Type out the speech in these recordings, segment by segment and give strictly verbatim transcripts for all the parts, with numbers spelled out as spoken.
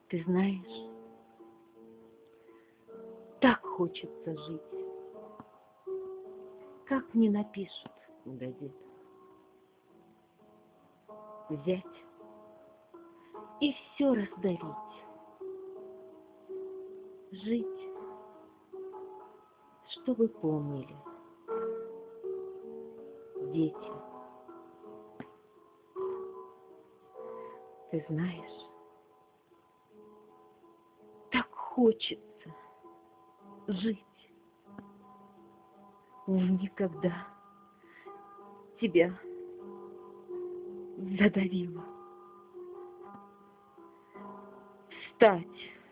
Ты знаешь, так хочется жить, как мне напишут в газетах. Взять и все раздавить. Жить, чтобы помнили дети. Ты знаешь, так хочется жить. Никогда тебя задавило. Встать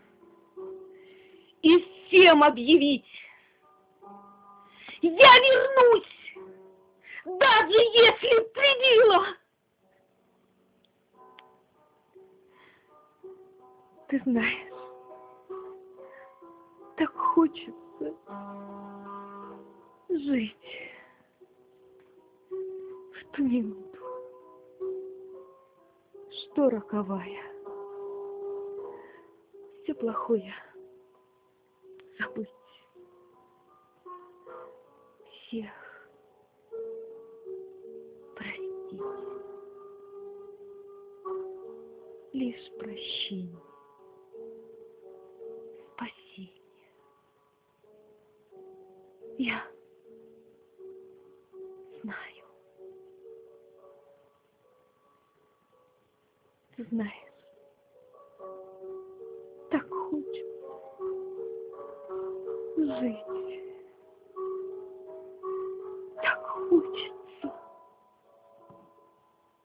и всем объявить: я вернусь, даже если прибила. Ты знаешь, так хочется жить в ту минуту, что роковая, все плохое забыть, всех простить, лишь прощение, спасение. Я знаю. Ты знаешь, так хочется жить.